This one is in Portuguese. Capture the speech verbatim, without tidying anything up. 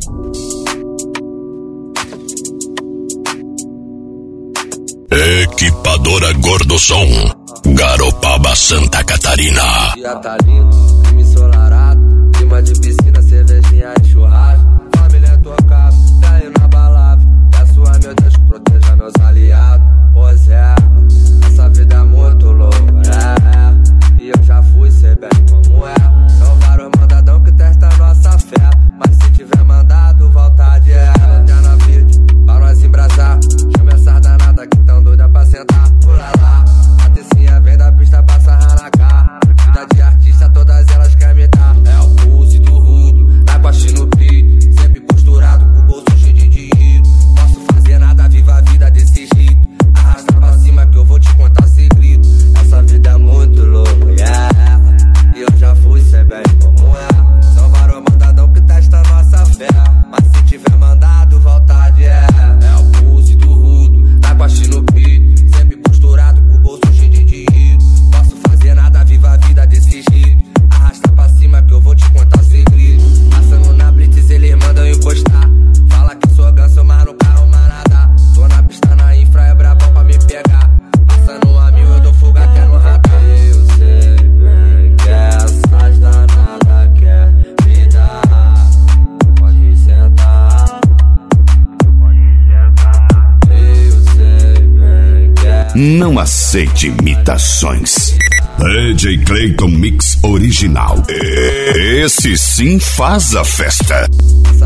Equipadora Gordosom, Garopaba, Santa Catarina. Dia tá lindo, clima ensolarado, clima de piscina, cervejinha e churrasco. Família tocada, tá indo na balada. Peço a meu Deus que proteja meus aliados. Pois é, essa vida é muito louca, é, é. E eu já fui, sei bem como é. São vários mandadão que testa nossa fé, mas se tiver mandado, vontade é. Eterna vídeo, pra nós embrasar. Chama essa danada que tão doida pra sentar. Pula lá, a tecinha vem da pista pra sarrar na cara. Vida de artista, todas elas querem me dar. É o pulse do rudo, na costa no peito. Sempre posturado, com o bolso cheio de dinheiro. Posso fazer nada, viva a vida desse jeito. Arrasta pra cima que eu vou te contar segredo. Essa vida é muito louca, yeah. E eu já fui, sei bem como é. São vários mandadão que testa nossa fé, mas se tiver mandado, vontade é. É o pulse do rudo, na costa no peito. Sempre posturado, com o bolso cheio de dinheiro. Posso fazer nada, viva a vida desse jeito. Arrasta pra cima que eu vou te contar segredo. Passando na blitz, eles mandam encostar. Fala que sou ganso, mas no carro manada. Tô na pista, na infra, é brabão pra me pegar. Passando a mil, eu dou fuga, quer no radar. Eu sei bem que essas danadas quer me dar. Pode sentar, pode sentar. Eu sei bem que é. Não aceite imitações. D J Clayton Mix Original. Esse sim faz a festa.